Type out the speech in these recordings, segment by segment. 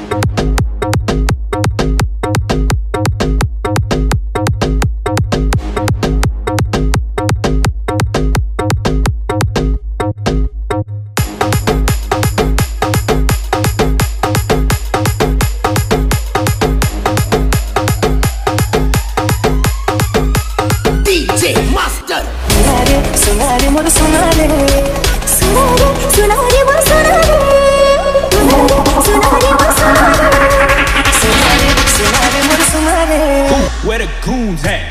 Where the goons at?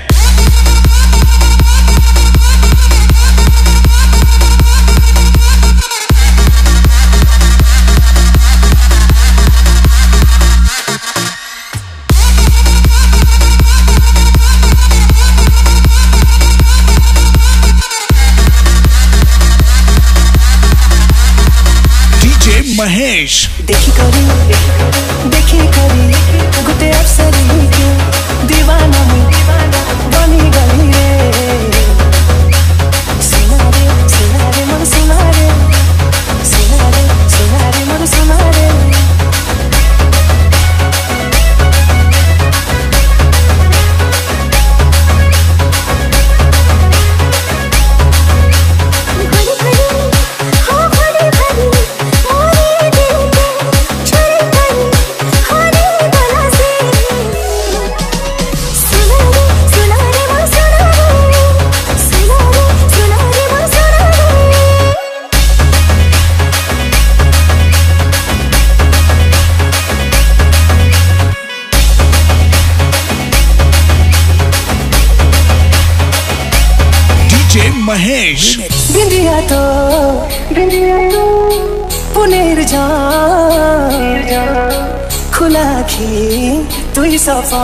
DJ Mahesh देखी करी गुटे अफसरी के दीवाना में बनी गई रे सुना रे मन सुना रे मन सुना रे महेश बिंदिया तो पुनेर जा खुला खी तू ही सफा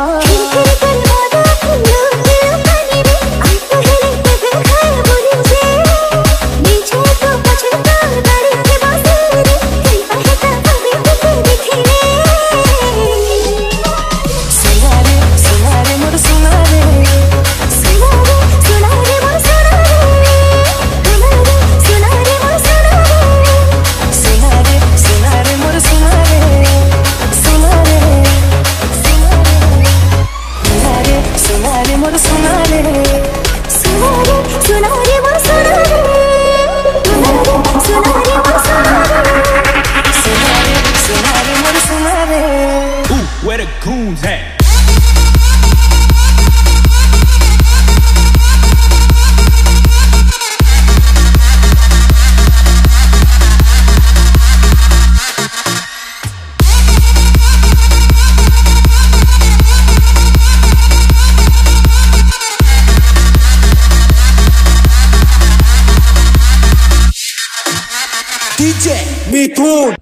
Where the goons at? DJ Mithun